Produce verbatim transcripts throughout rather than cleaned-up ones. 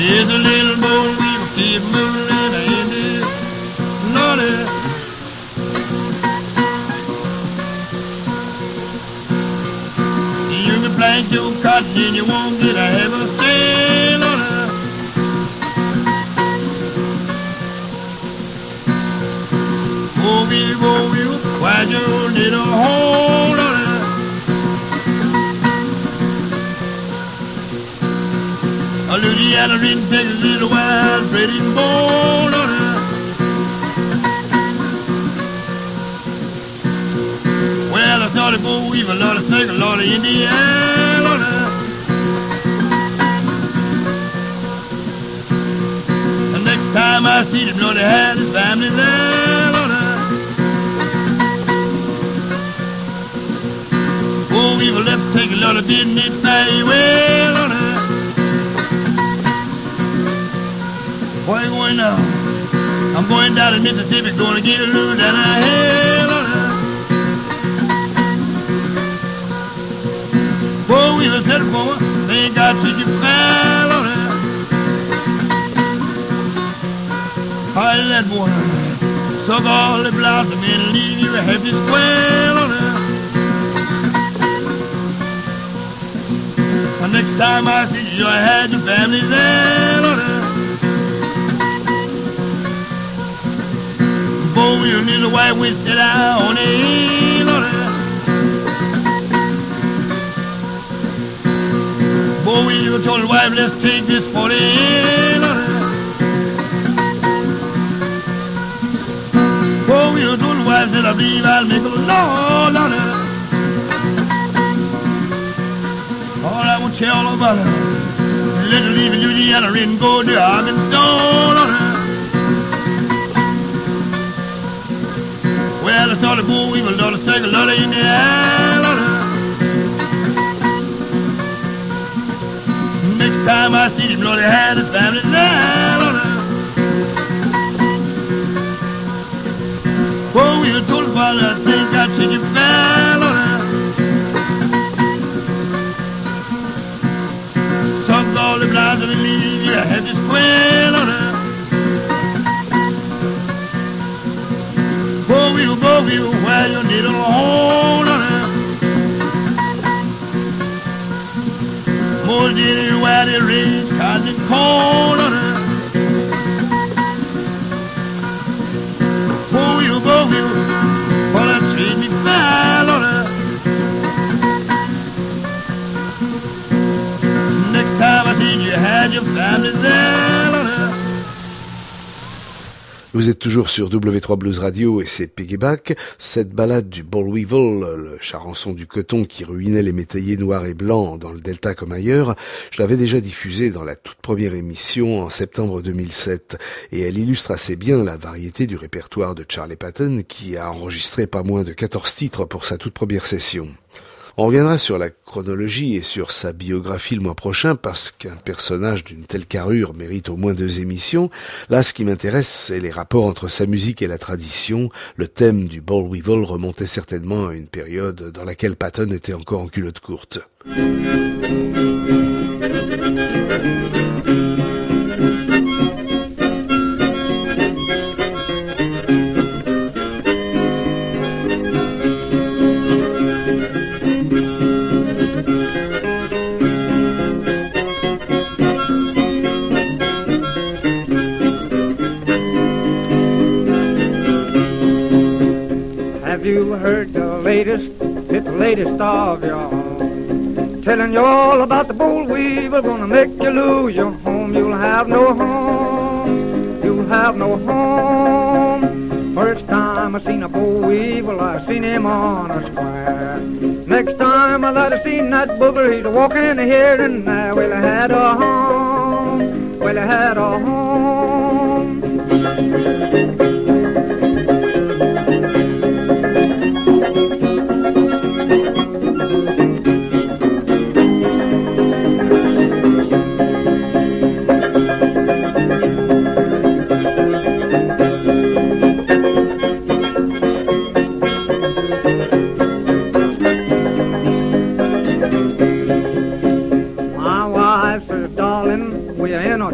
Here's a little boy we'll keep moving in this naughty. You can plant your cotton and you won't get a half a sail on it. Oh, we oh, we why your little hold on it. A Louisiana in Texas, little wild, pretty born on it. Well, I thought it would weave a lot of snake, a lot of Indiana on it. The next time I see them, know they had his family there on it. Oh, we will left take a lot of business very well on it. Where you going now? I'm going down to Mississippi, going to get a little down the hell on it. Whoa, we will set it for they ain't got such a foul on it. Hi, that boy, suck all the blossom and leave you a happy square on it. The next time I see you, I had your family there on it. Boy, you little white witch sit out on the hill on it. Boy, you told the wife, let's take this for the hill on it. Boy, you told the wife, said I believe I'll make a Lord on it. All I want to tell all about it. Let her leave in Louisiana and go to Arkansas on it. Well, I saw the bull weevil, lot of second, lot of Indiana. Next time I see him, Lord, he had his family there. Bull weevil told his father, I think I'd take you fell on it. Suck all the blinds and leave you, I had this quail on it. Go you, go you, where you need a hold on it. More than where the rain's kind of cold on it. Go you, go you, for that treat me foul on it. Next time I see you, had your family there on it. Vous êtes toujours sur W trois Blues Radio et c'est Piggyback. Cette balade du Boll Weevil, le charançon du coton qui ruinait les métayers noirs et blancs dans le Delta comme ailleurs, je l'avais déjà diffusée dans la toute première émission en septembre deux mille sept et elle illustre assez bien la variété du répertoire de Charlie Patton qui a enregistré pas moins de quatorze titres pour sa toute première session. On reviendra sur la chronologie et sur sa biographie le mois prochain parce qu'un personnage d'une telle carrure mérite au moins deux émissions. Là, ce qui m'intéresse, c'est les rapports entre sa musique et la tradition. Le thème du Boll Weevil remontait certainement à une période dans laquelle Patton était encore en culotte courte. Have you heard the latest, it's the latest of y'all, telling you all about the Boll Weevil, gonna make you lose your home. You'll have no home, you'll have no home. First time I seen a Boll Weevil, I seen him on a square. Next time I that I seen that booger, he's walking here and there. Well, I had a home, well, I had a home.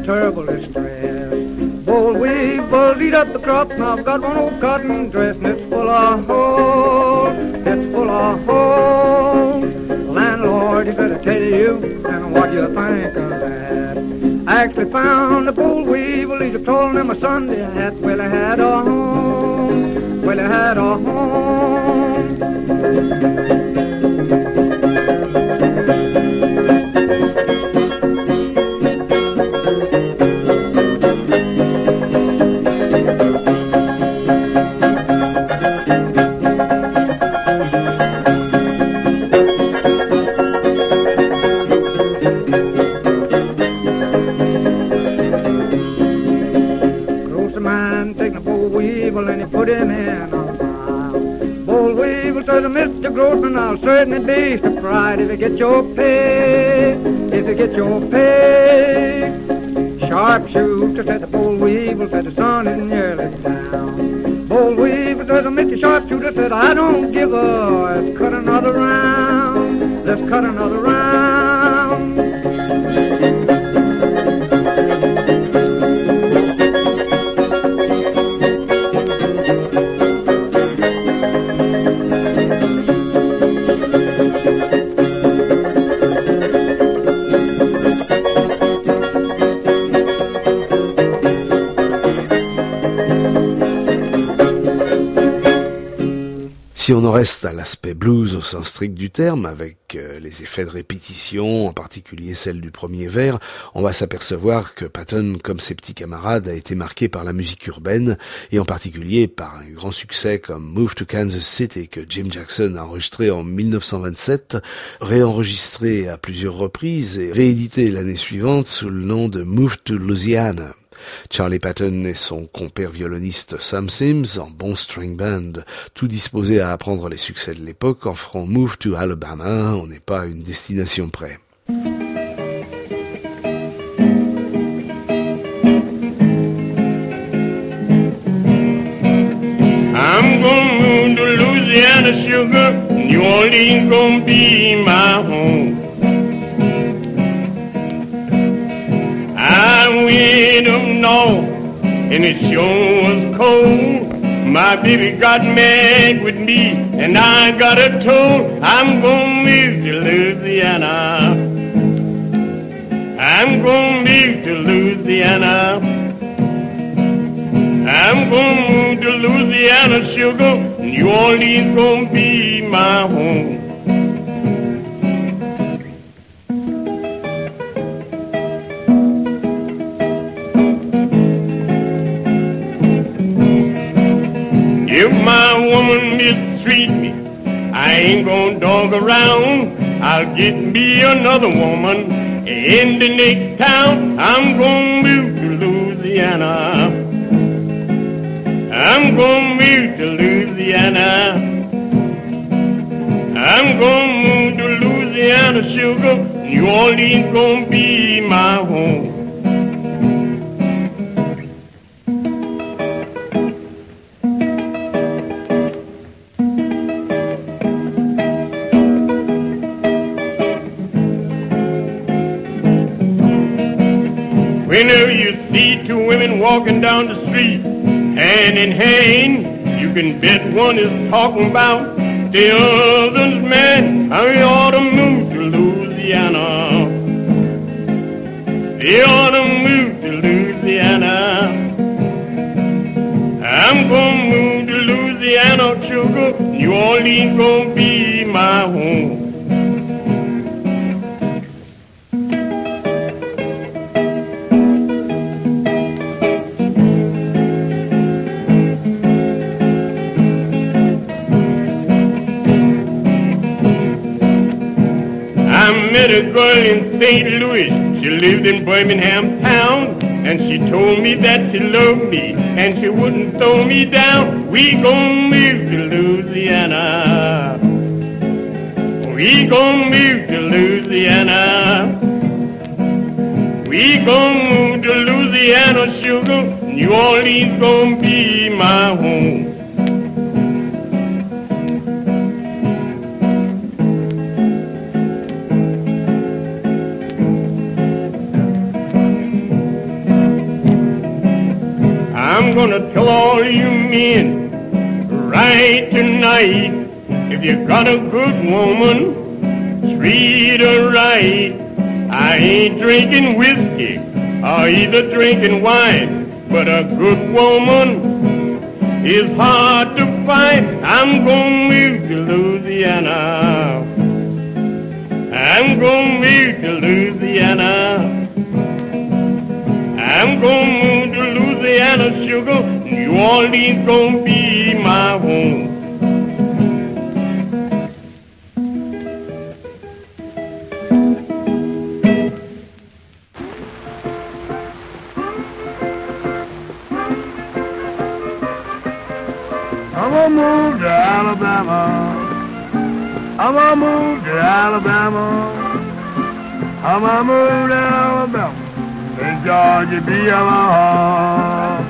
in terrible distress. Boll weevil, eat up the crop, and I've got one old cotton dress, and it's full of holes, it's full of holes. Landlord, he better tell you, and what you think of that. I actually found the boll weevil, he's told him a Sunday hat. Well, I had a home, well, I had a home. Mister Grossman, I'll certainly be surprised if you get your pay, if you get your pay. Sharpshooter, said the boll weevil, said the sun is nearly down. Boll weevil, said the Mister Sharpshooter, said I don't give a, let's cut another round, let's cut another round. Si on en reste à l'aspect blues au sens strict du terme, avec euh, les effets de répétition, en particulier celle du premier vers, on va s'apercevoir que Patton, comme ses petits camarades, a été marqué par la musique urbaine, et en particulier par un grand succès comme Move to Kansas City, que Jim Jackson a enregistré en mille neuf cent vingt-sept, réenregistré à plusieurs reprises et réédité l'année suivante sous le nom de Move to Louisiana. Charlie Patton et son compère violoniste Sam Sims, en bon string band, tout disposés à apprendre les succès de l'époque, en feront Move to Alabama, on n'est pas à une destination près. I'm gonna move to Louisiana, sugar, New Orleans gonna be my home. I went up north, and it sure was cold. My baby got mad with me, and I got her told I'm gonna move to Louisiana. I'm gonna move to Louisiana. I'm gonna move to Louisiana, sugar. New Orleans gonna be my home. If my woman mistreat me, I ain't gonna dog around. I'll get me another woman in the next town. I'm gonna move to Louisiana. I'm gonna move to Louisiana. I'm gonna move to Louisiana, sugar. New Orleans gonna be my home. Whenever you see two women walking down the street, hand in hand, you can bet one is talking about the other's man. I ought to move to Louisiana. They ought to move to Louisiana. I'm gonna move to Louisiana, sugar. New Orleans gonna be my home. I met a girl in Saint Louis, she lived in Birmingham town, and she told me that she loved me, and she wouldn't throw me down. We gon' move to Louisiana. We gon' move to Louisiana. We gon' move to Louisiana, sugar. New Orleans gon' be my home. I'm gonna tell all you men right tonight, if you got a good woman, treat her right. I ain't drinking whiskey or either drinking wine, but a good woman is hard to find. I'm gonna move to Louisiana. I'm gonna move to Louisiana. I'm gonna move to Louisiana, sugar. New Orleans gonna be my home. I'm gonna move to Alabama. I'm gonna move to Alabama. I'm gonna move to Alabama. In Georgia, be Yamaha.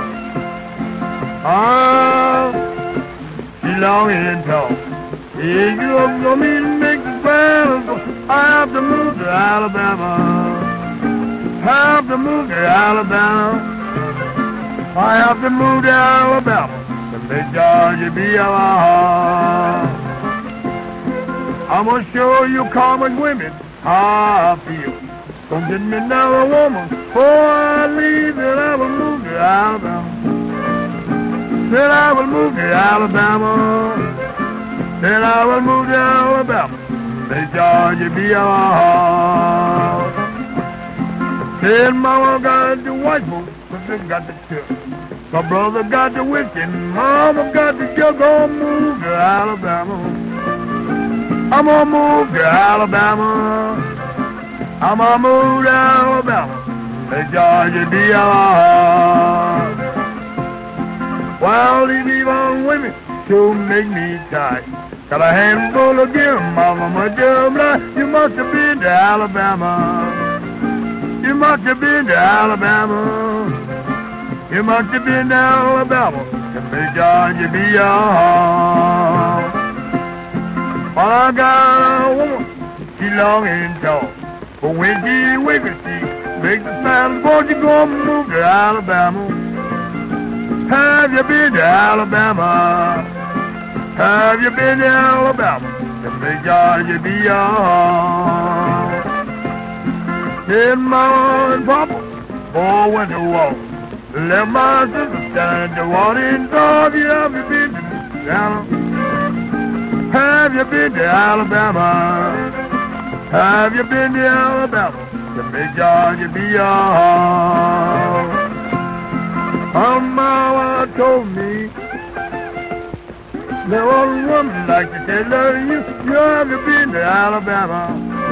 Ah, she long and tall. If you up for me to make the grand, I have to move to Alabama. I have to move to Alabama. I have to move to Alabama. Let Georgia be Yamaha. I'm gonna show you common women how I feel. Don't get me now a woman before I leave, then I will move to Alabama. Then I will move to Alabama. Then I will move to Alabama. Let Georgia be Yamaha. Then mama got the white boat, but they got the chip. My brother got the whiskey, mama got the sugar. Gonna move to Alabama. I'm gonna move to Alabama. I'm gonna move to Alabama. Let Georgia be Yamaha. Well, these evil women sure make me tight. Got a handful of gear, mama, my job life. You must have been to Alabama. You must have been to Alabama. You must have been to Alabama. And let Georgia be Yamaha. Well, I got a woman, she long and tall. But when she wiggles, she makes the sound, boy, you gonna move to Alabama. Have you been to Alabama? Have you been to Alabama? The big Georgia be Yamaha. Then Mama and Papa all went to war. Left my sister standing to water in dog. Have you been to Alabama? Have you been to Alabama? Have you been to Alabama? The big Georgia be Yamaha. Oh, Mama told me there was a woman like to tell her you, you have you been to Alabama?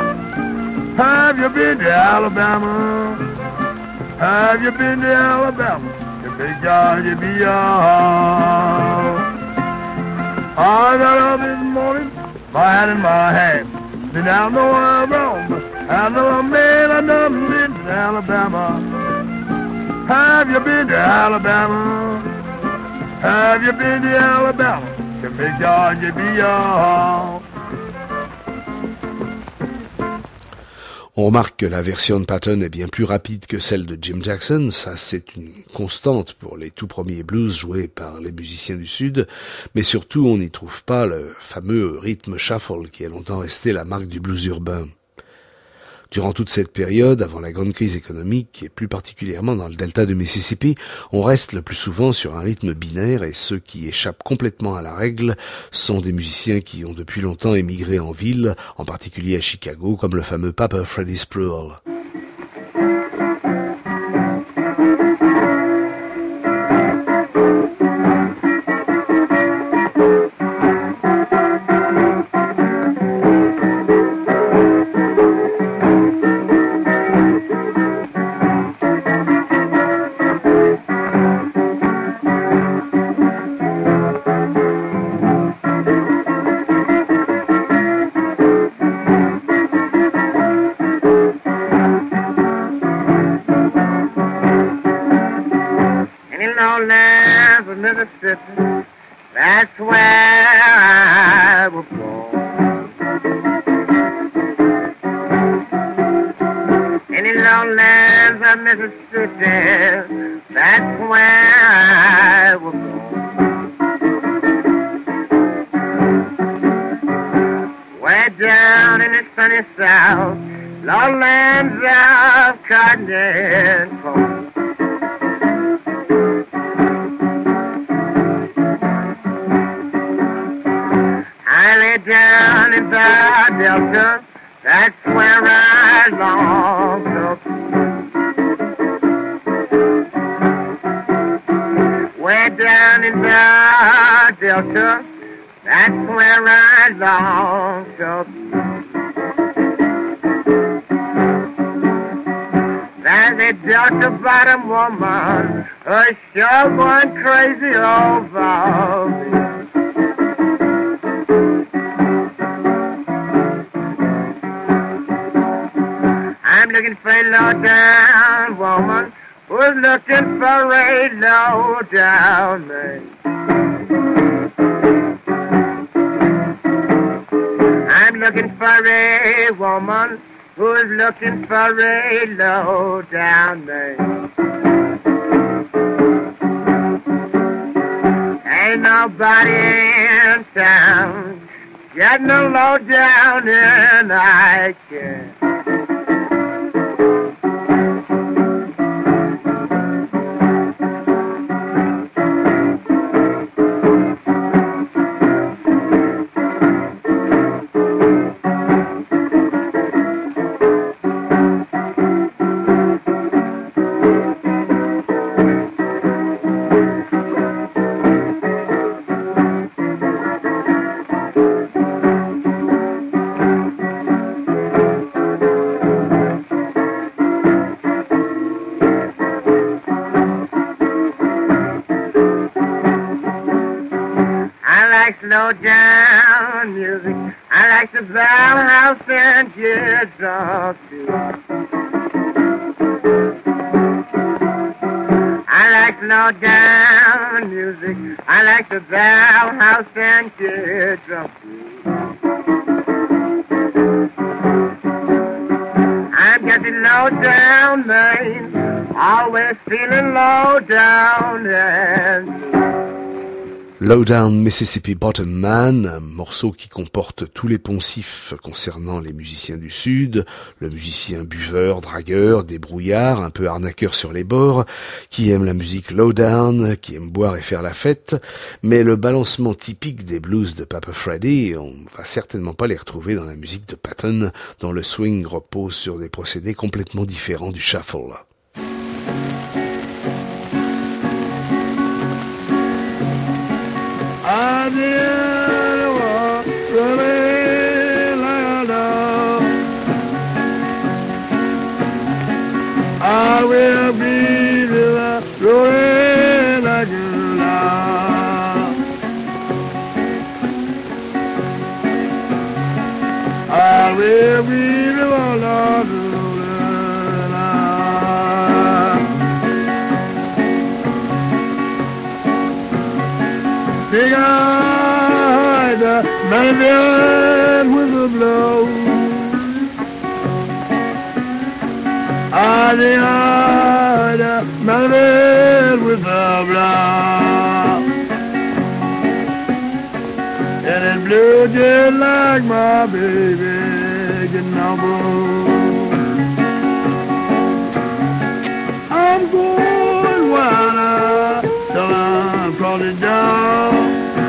Have you been to Alabama? Have you been to Alabama? The big Georgia be Yamaha. I got up this morning, my hat in my hand. Then I know I'm wrong, but I know a man I done been to Alabama. Have you been to Alabama? Have you been to Alabama? The big Georgia be Yamaha. On remarque que la version de Patton est bien plus rapide que celle de Jim Jackson. Ça, c'est une constante pour les tout premiers blues joués par les musiciens du Sud. Mais surtout, on n'y trouve pas le fameux rythme shuffle qui est longtemps resté la marque du blues urbain. Durant toute cette période, avant la grande crise économique, et plus particulièrement dans le delta du Mississippi, on reste le plus souvent sur un rythme binaire et ceux qui échappent complètement à la règle sont des musiciens qui ont depuis longtemps émigré en ville, en particulier à Chicago, comme le fameux Papa Freddie Spruill. lowlands of Mississippi, that's where I was born. Way down in the sunny south, lowlands of cotton and corn. I lay down in the Delta, that's where I long to be. Way down in the Delta, that's where I long to be. There's a Delta bottom woman, a sure going crazy over me. I'm looking for a low-down woman who's looking for a low-down man. I'm looking for a woman who's looking for a low-down man. Ain't nobody in town getting a low-down and I can. Slow down music. I like the Bell House and Teardrop too. I like slow down music. I like the Bell House and Teardrop too. I'm getting low down, man. Always feeling low down and Lowdown Mississippi Bottom Man, un morceau qui comporte tous les poncifs concernant les musiciens du Sud, le musicien buveur, dragueur, débrouillard, un peu arnaqueur sur les bords, qui aime la musique lowdown, qui aime boire et faire la fête, mais le balancement typique des blues de Papa Freddy, on va certainement pas les retrouver dans la musique de Patton, dont le swing repose sur des procédés complètement différents du shuffle. I did walk really like a dog. I will be the rolling like a dog. I will be the one big-eyed man with a blow. I the man with a blow. And it blew just like my baby getting on board. I'm going wild till I'm crawling down.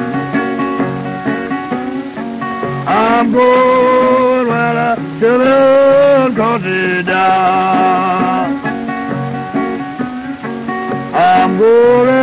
I'm going well till I'm crawling down. I'm going